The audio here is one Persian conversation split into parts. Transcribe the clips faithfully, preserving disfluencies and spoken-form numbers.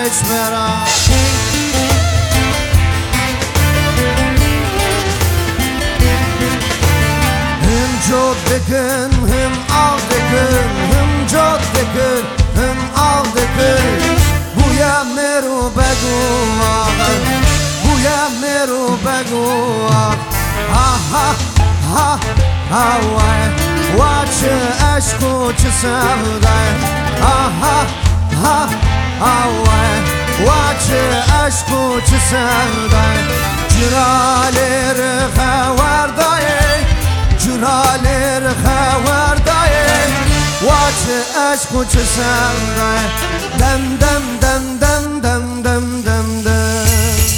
برا هم جادگن هم آدگن هم جادگن هم آدگن بویا مرو بگو آقا بویا مرو بگو آقا ها ها ها وا چه عشق و چه سودای ها ها ها وا چه عشق و چه سودای جرالر خواردای جرالر خواردای وا چه عشق و چه سودای دم دم دم دم دم دم دم دم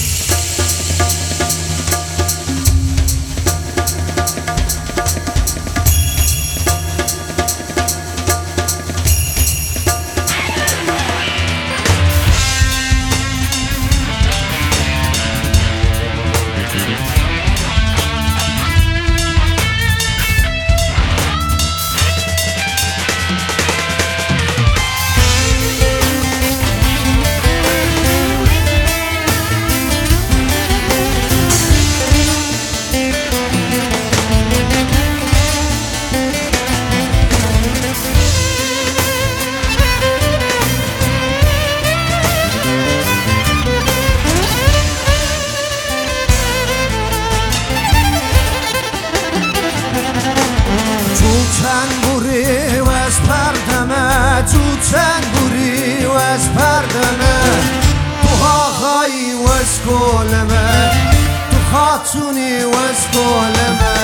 چنگوری و از پردمه تو چنگوری و از پردمه تو آقایی و از گلمه تو خاتونی و از گلمه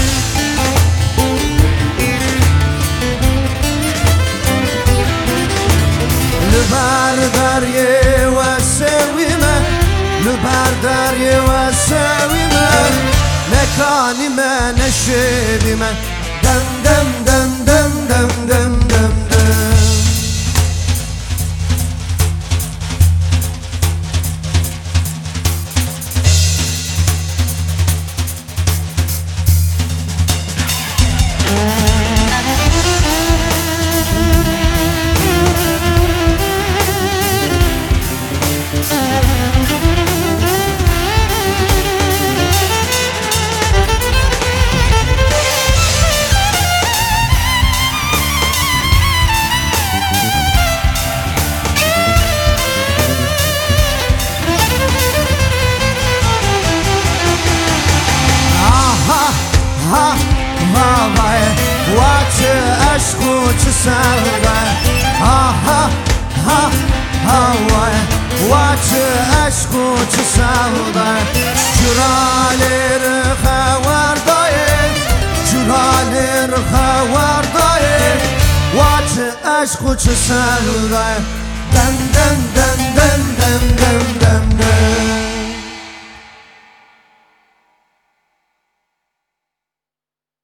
لبر دریه و سویمه لبر دریه و سویمه نکانی من نشیدی من دم دم دم دم دم دم دم دم چه عشق و چه سودای ها ها ها ها وا چه عشق و چه سودای جرالر خواردای جرالر خواردای وا چه عشق و چه سودای دم دم دم دم دم دم دم دم